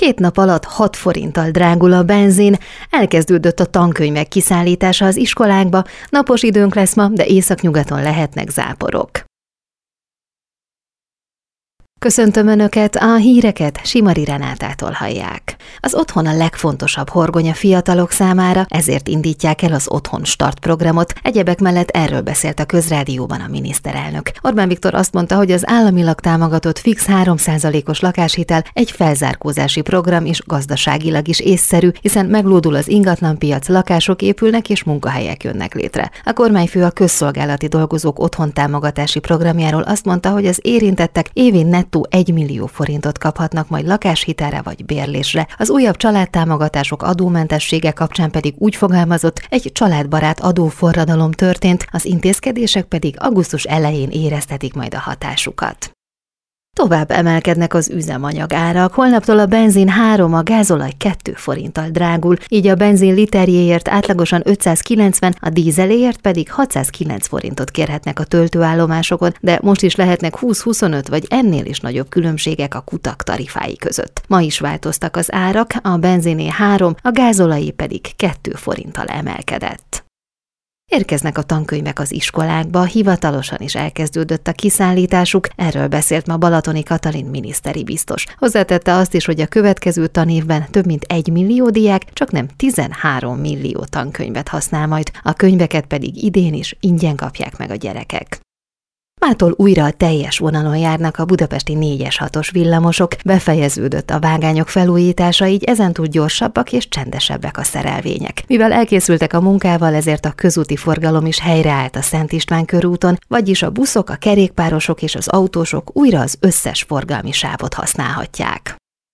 2 nap alatt 6 forinttal drágul a benzin, elkezdődött a tankönyvek kiszállítása az iskolákba, napos időnk lesz ma, de északnyugaton lehetnek záporok. Köszöntöm Önöket, a híreket Simari Renátától hallják. Az otthon a legfontosabb horgony a fiatalok számára, ezért indítják el az Otthon Start programot, egyebek mellett erről beszélt a Közrádióban a miniszterelnök. Orbán Viktor azt mondta, hogy az államilag támogatott fix 3%-os lakáshitel egy felzárkózási program és gazdaságilag is észszerű, hiszen meglódul az ingatlanpiac, lakások épülnek és munkahelyek jönnek létre. A kormányfő a közszolgálati dolgozók otthontámogatási programjáról azt mondta, hogy az érintettek évén nettó 1 millió forintot kaphatnak majd lakáshitelre vagy bérlésre. Az újabb családtámogatások adómentessége kapcsán pedig úgy fogalmazott, egy családbarát adóforradalom történt, az intézkedések pedig augusztus elején éreztetik majd a hatásukat. Tovább emelkednek az üzemanyag árak, holnaptól a benzin 3, a gázolaj 2 forinttal drágul, így a benzin literjéért átlagosan 590, a dízeléért pedig 609 forintot kérhetnek a töltőállomásokon, de most is lehetnek 20-25 vagy ennél is nagyobb különbségek a kutak tarifái között. Ma is változtak az árak, a benziné 3, a gázolajé pedig 2 forinttal emelkedett. Érkeznek a tankönyvek az iskolákba, hivatalosan is elkezdődött a kiszállításuk, erről beszélt ma Balatoni Katalin miniszteri biztos. Hozzátette azt is, hogy a következő tanévben több mint 1 millió diák csaknem 13 millió tankönyvet használ majd, a könyveket pedig idén is ingyen kapják meg a gyerekek. Mától újra a teljes vonalon járnak a budapesti 4-es 6-os villamosok, befejeződött a vágányok felújítása, így ezentúl gyorsabbak és csendesebbek a szerelvények. Mivel elkészültek a munkával, ezért a közúti forgalom is helyreállt a Szent István körúton, vagyis a buszok, a kerékpárosok és az autósok újra az összes forgalmi sávot használhatják.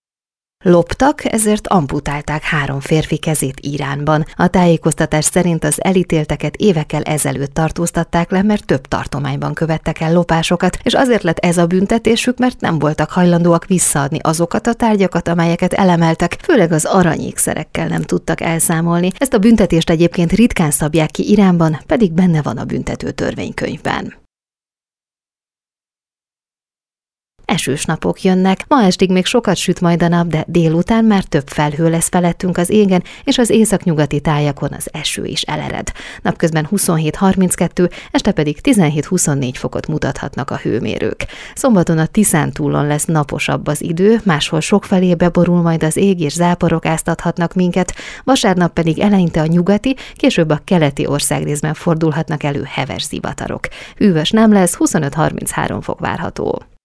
Loptak, ezért amputálták 3 férfi kezét Iránban. A tájékoztatás szerint az elítélteket évekkel ezelőtt tartóztatták le, mert több tartományban követtek el lopásokat, és azért lett ez a büntetésük, mert nem voltak hajlandóak visszaadni azokat a tárgyakat, amelyeket elemeltek, főleg az aranyékszerekkel nem tudtak elszámolni. Ezt a büntetést egyébként ritkán szabják ki Iránban, pedig benne van a büntető törvénykönyvben. Esős napok jönnek, ma estig még sokat süt majd a nap, de délután már több felhő lesz felettünk az égen, és az északnyugati tájakon az eső is elered. Napközben 27-32, este pedig 17-24 fokot mutathatnak a hőmérők. Szombaton a Tiszántúlon lesz naposabb az idő, máshol sokfelé beborul majd az ég, és záporok áztathatnak minket, vasárnap pedig eleinte a nyugati, később a keleti országrészben fordulhatnak elő heves zivatarok. Hűvös nem lesz, 25-33 fok várható.